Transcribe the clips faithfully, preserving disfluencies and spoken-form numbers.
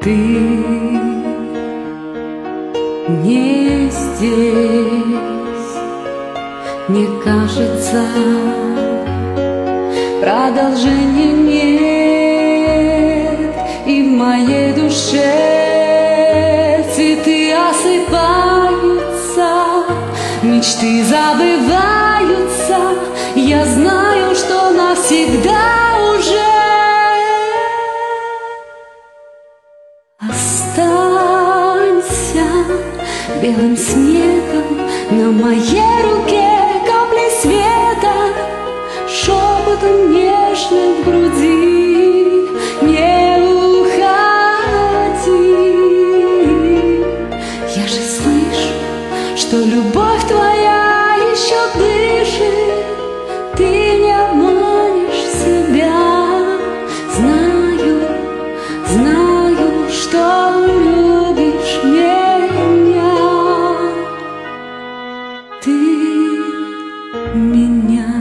Ты не здесь, мне кажется, продолжения нет, и в моей душе цветы осыпаются, мечты забываются. Я знаю, что навсегда уже останься белым снегом на моей руке, капли света, шепотом нежным в груди. Не уходи, я же слышу, что любовь твоя еще дышит. Ты не обманешь себя, знаю, знаю, что любишь меня. Ты меня.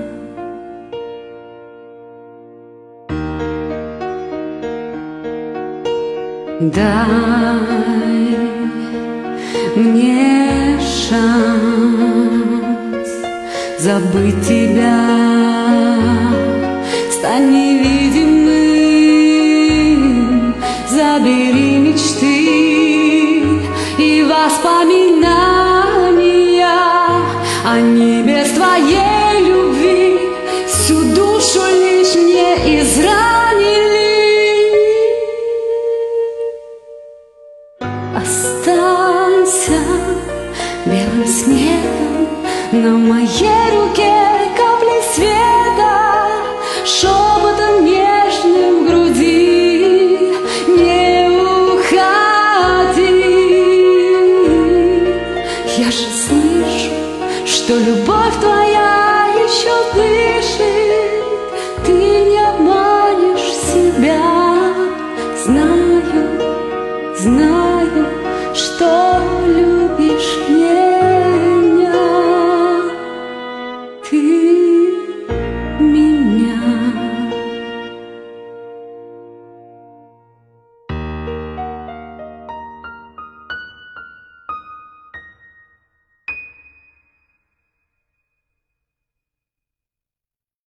Дай мне шанс забыть тебя, стань невидимым, забери мечты и воспоминания. Они без твоей любви всю душу лишь мне изранили. Останься белым снегом на моей руке, капли света, шепотом нежным в груди. Не уходи, я же слышу, что любовь твоя еще дышит. Ты не обманешь себя, знаю, знаю, что